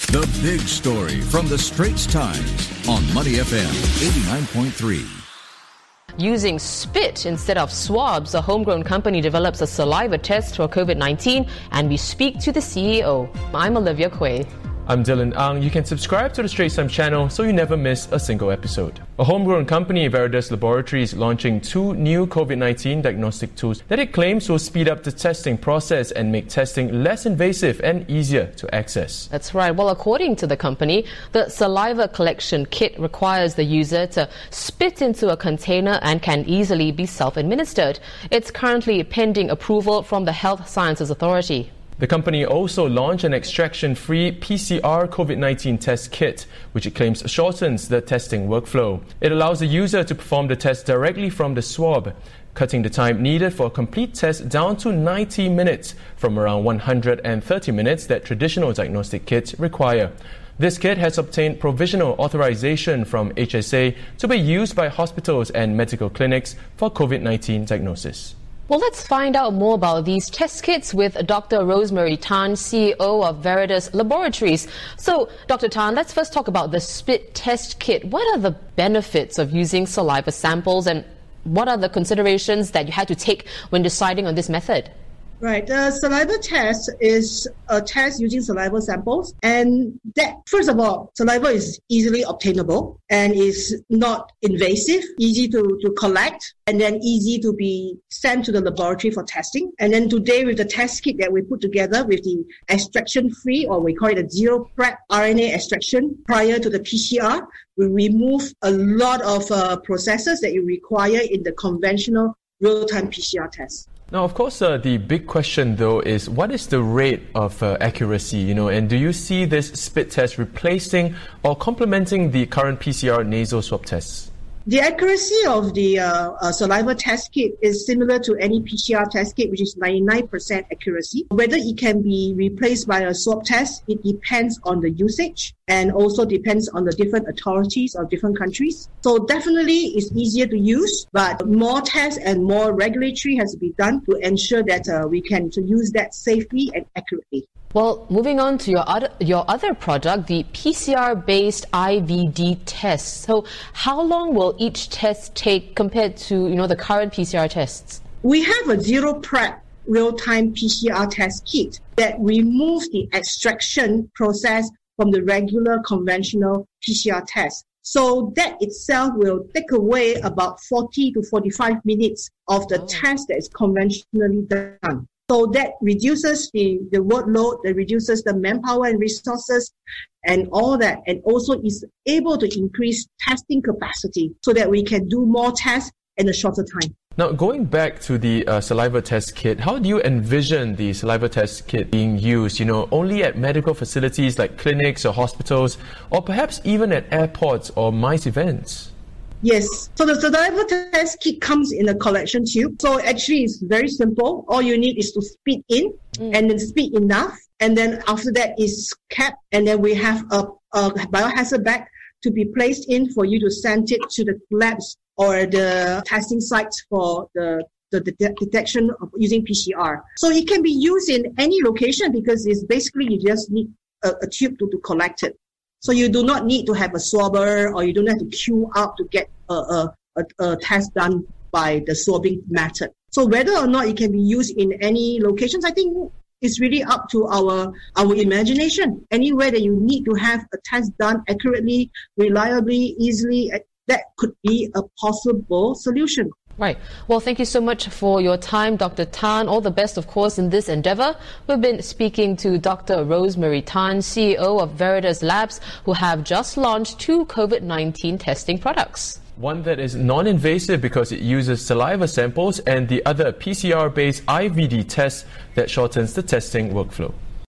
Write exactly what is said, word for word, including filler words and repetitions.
The big story from the Straits Times on Money F M eighty-nine point three. Using spit instead of swabs, a homegrown company develops a saliva test for COVID nineteen, and we speak to the C E O. I'm Olivia Quay. I'm Dylan Ang. You can subscribe to the Straits Times channel so you never miss a single episode. A homegrown company, Veritas Laboratories, launching two new COVID nineteen diagnostic tools that it claims will speed up the testing process and make testing less invasive and easier to access. That's right. Well, according to the company, the saliva collection kit requires the user to spit into a container and can easily be self-administered. It's currently pending approval from the Health Sciences Authority. The company also launched an extraction-free P C R COVID nineteen test kit, which it claims shortens the testing workflow. It allows the user to perform the test directly from the swab, cutting the time needed for a complete test down to ninety minutes from around one hundred thirty minutes that traditional diagnostic kits require. This kit has obtained provisional authorization from H S A to be used by hospitals and medical clinics for COVID nineteen diagnosis. Well, let's find out more about these test kits with Doctor Rosemary Tan, C E O of Veritas Laboratories. So, Doctor Tan, let's first talk about the spit test kit. What are the benefits of using saliva samples, and what are the considerations that you had to take when deciding on this method? Right. The saliva test is a test using saliva samples. And that, first of all, saliva is easily obtainable and is not invasive, easy to, to collect, and then easy to be sent to the laboratory for testing. And then today, with the test kit that we put together with the extraction-free, or we call it a zero-prep R N A extraction prior to the P C R, we remove a lot of uh, processes that you require in the conventional real-time P C R test. Now, of course, uh, the big question, though, is what is the rate of uh, accuracy, you know, and do you see this spit test replacing or complementing the current P C R nasal swab tests? The accuracy of the uh, uh, saliva test kit is similar to any P C R test kit, which is ninety-nine percent accuracy. Whether it can be replaced by a swab test, it depends on the usage and also depends on the different authorities of different countries. So definitely it's easier to use, but more tests and more regulatory has to be done to ensure that uh, we can to use that safely and accurately. Well, moving on to your other, your other product, the P C R-based I V D test. So how long will each test take compared to, you know, the current P C R tests? We have a zero-prep real-time P C R test kit that removes the extraction process from the regular conventional P C R test. So that itself will take away about forty to forty-five minutes of the oh. test that is conventionally done. So that reduces the, the workload, that reduces the manpower and resources and all that, and also is able to increase testing capacity so that we can do more tests in a shorter time. Now, going back to the uh, saliva test kit, how do you envision the saliva test kit being used, you know, only at medical facilities like clinics or hospitals, or perhaps even at airports or MICE events? Yes. So the saliva test kit comes in a collection tube. So actually it's very simple. All you need is to spit in mm. and then spit enough. And then after that is capped. And then we have a, a biohazard bag to be placed in for you to send it to the labs or the testing sites for the, the, the de- detection of using P C R. So it can be used in any location because it's basically you just need a, a tube to, to collect it. So you do not need to have a swabber or you don't have to queue up to get a, a, a, a test done by the swabbing method. So whether or not it can be used in any locations, I think it's really up to our our imagination. Anywhere that you need to have a test done accurately, reliably, easily, that could be a possible solution. Right. Well, thank you so much for your time, Doctor Tan. All the best, of course, in this endeavor. We've been speaking to Doctor Rosemary Tan, C E O of Veritas Labs, who have just launched two COVID nineteen testing products. One that is non-invasive because it uses saliva samples, and the other P C R-based I V D test that shortens the testing workflow.